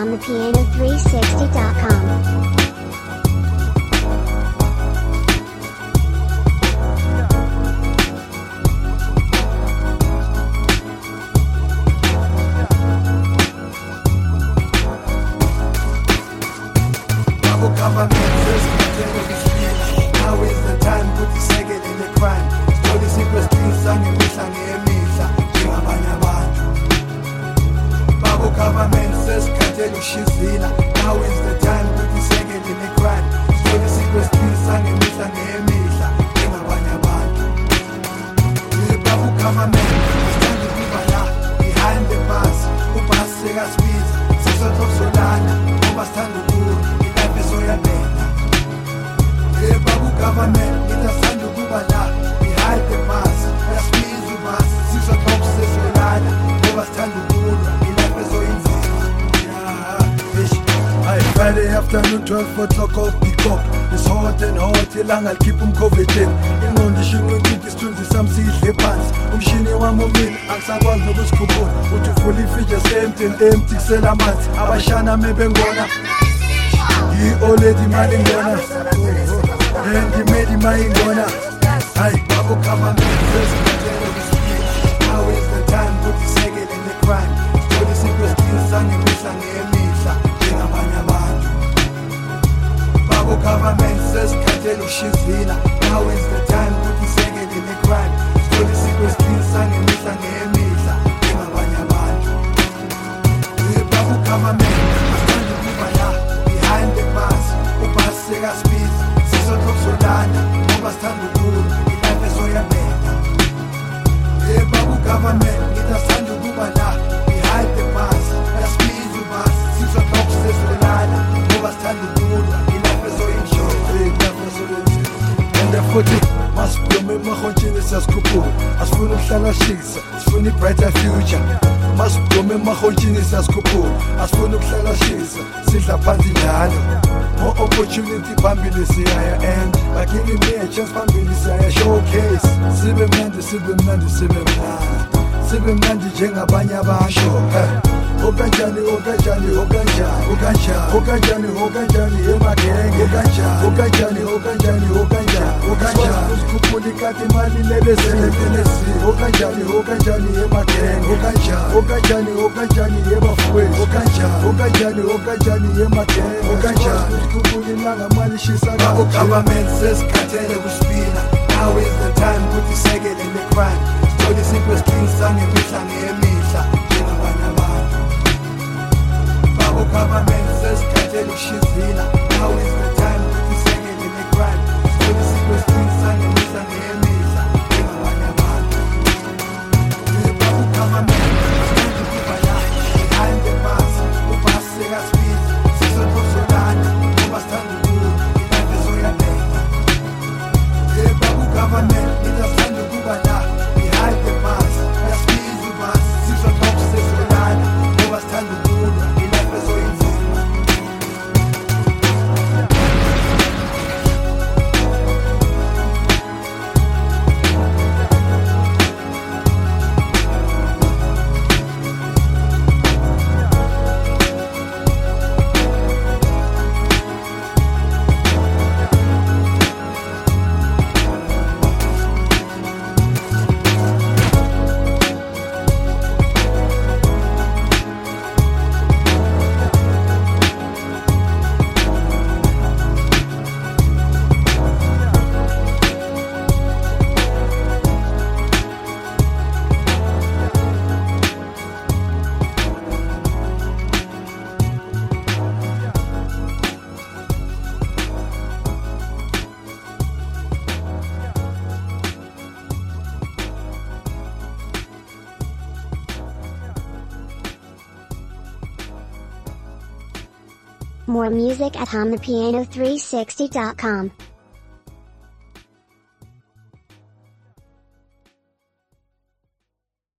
HondaPiano360.com. Government says now is the time kuthi sekele le crime story sikwesinisa ngemihla ngemihla njengabanye abantu Babu government says khathele ushizila now is the time kuthi sekele le crime story sikwesinisa ngemihla ngemihla njengabanye abantu Babu government stand ukuba la behind the bus ubus sekasibiza sizoxolana ngoba sithanda ukuna Government itathanda ukuba la behind the bus yasibiza ubus sizoxolana ngoba sithanda ukulwa ilapho ezoyinzima Friday afternoon 12 o'clock off the clock It's hot and hot ilanga likhipha umcovideni ingqondo ishinqwe into isithunzi sami sihle phansi umshini wami umile angisakwazi nokusikhuphula uthi ufula ifrige empty kusela amanzi abashana mebengona already mali ngona and made my ngona Hey Babu government now is the time kuthi sekele le crime story sikwesinisa ngemihla ngemihla njengabanye abantu Babu government says khathele ushizila now is the time kuthi sekele le crime story sikwesinisa ngemihla ngemihla njengabanye abantu Babu government behind the bus ubus sekasibiza sizoxolana ngoba sithanda ukulwa ilapho ezoyabeka Babu government itathanda ukuba la behind the bus yasibiza ubus sizoxolana ngoba sithanda ukulwa ilapho and futhi masibhome emahotsheni siyasikhuphula asifuna ukuhlala shisa sifuna i-brighter future masibhome emahotsheni siyasikhuphula asifuna ukuhlala shisa sidla phansi njalo more opportunity phambili siyaya and bagiving me a chance phambili siyaya showcase sibe mnandi njengabanye abantu Okanjani emagenge Okanjani usikhuphula ikati imali lebezini Okanjani emagenge Okanjani ebafowethu Okanjani emagenge usikhuphula ilanga mali shisa Babu government says khathele kusipina now is the time kuthi sekele le crime story sikwesinisa ngemihla ngemihla njengabanye abantu Babu government says khathele ushizila now is the time kuthi sekele le crime story sikwesinisa ngemihla ngemihla njengabanye abantu Babu government stand ukuba la behind the bus ubus sekasibiza sizoxolana ngoba sithanda ukulwa ilapho ezoyabeka Babu government itathanda ukuba la behind the bus yasibiza ubus sizoxolana ngoba sithanda ukulwa ilapho ezoyinzima More music at HondaPiano360.com.